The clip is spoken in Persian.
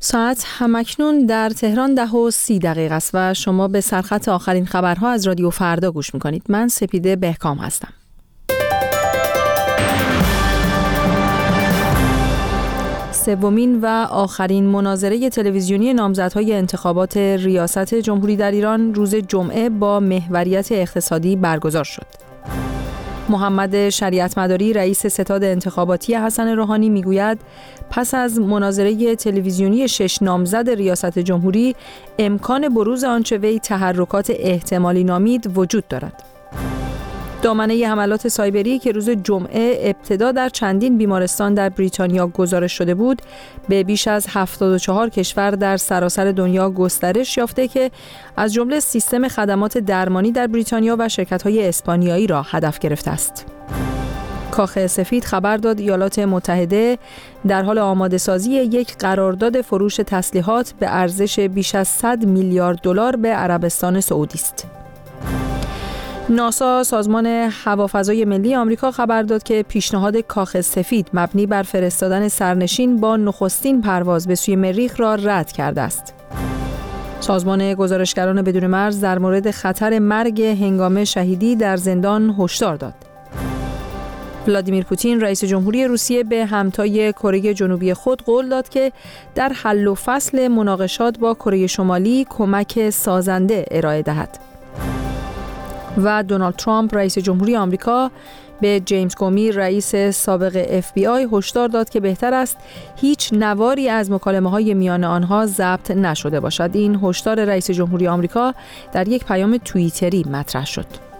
ساعت همکنون در تهران 10:30 است و شما به سرخط آخرین خبرها از رادیو فردا گوش میکنید. من سپیده بهکام هستم. سومین و آخرین مناظره تلویزیونی نامزدهای انتخابات ریاست جمهوری در ایران روز جمعه با محوریت اقتصادی برگزار شد. محمد شریعتمداری رئیس ستاد انتخاباتی حسن روحانی میگوید پس از مناظره تلویزیونی 6 نامزد ریاست جمهوری امکان بروز آنچه وی تحرکات احتمالی نامید وجود دارد. دامنه حملات سایبری که روز جمعه ابتدا در چندین بیمارستان در بریتانیا گزارش شده بود به بیش از 74 کشور در سراسر دنیا گسترش یافته که از جمله سیستم خدمات درمانی در بریتانیا و شرکت‌های اسپانیایی را هدف گرفته است. کاخ سفید خبر داد ایالات متحده در حال آماده‌سازی یک قرارداد فروش تسلیحات به ارزش بیش از 100 میلیارد دلار به عربستان سعودی است. ناسا سازمان هوافضای ملی آمریکا خبر داد که پیشنهاد کاخ سفید مبنی بر فرستادن سرنشین با نخستین پرواز به سوی مریخ را رد کرده است. سازمان گزارشگران بدون مرز در مورد خطر مرگ هنگام شهیدی در زندان هشدار داد. ولادیمیر پوتین رئیس جمهوری روسیه به همتای کره جنوبی خود قول داد که در حل و فصل مناقشات با کره شمالی کمک سازنده ارائه دهد. و دونالد ترامپ رئیس جمهوری آمریکا به جیمز کومی رئیس سابق FBI هشدار داد که بهتر است هیچ نواری از مکالمه‌های میان آنها ضبط نشده باشد. این هشدار رئیس جمهوری آمریکا در یک پیام توییتری مطرح شد.